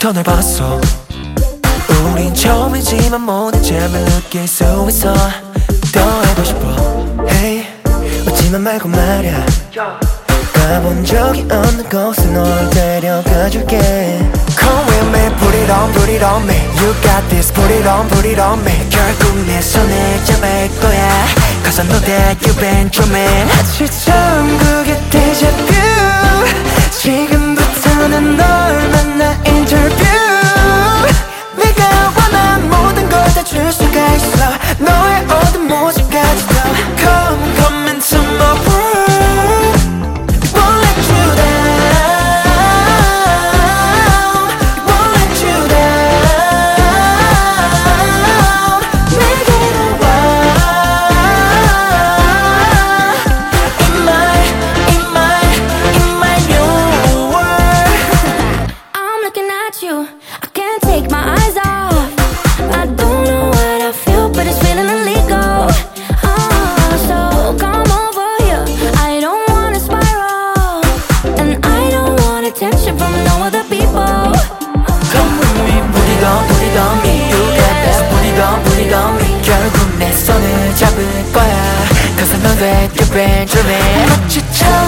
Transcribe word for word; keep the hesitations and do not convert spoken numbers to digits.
처음부터 널 봤어. 우린 처음이지만 모든 점을 느낄 수 있어. 더 해고 싶어. Hey, 웃지만 말고 말야. 가본 적이 없는 곳에 널 데려가줄게. Come with me, put it on, put it on me. You got this, put it on, put it on me. 결국 내 손을 잡을 거야. Cause I know that you've been through me. 마치 처음 그게 데자뷰. 지금부터는 널 만나 인터뷰. 네가 원한 모든 걸 다 줄 수가 있어. 너의 모든 모습까지 다 Come, come into my world. Won't let you down. Won't let you down. 내게로 와. In my, in my, in my new world. I'm looking at you, I can't take my eyes off. I don't know what I feel, but it's feeling illegal. Oh, so come over here, I don't wanna spiral. And I don't want attention from no other people. Come with me, put it on, put it on me. You got this, put it on, put it on me. 결국 내 손을 잡을 거야. Cause I know that you've been through me. 마치 처음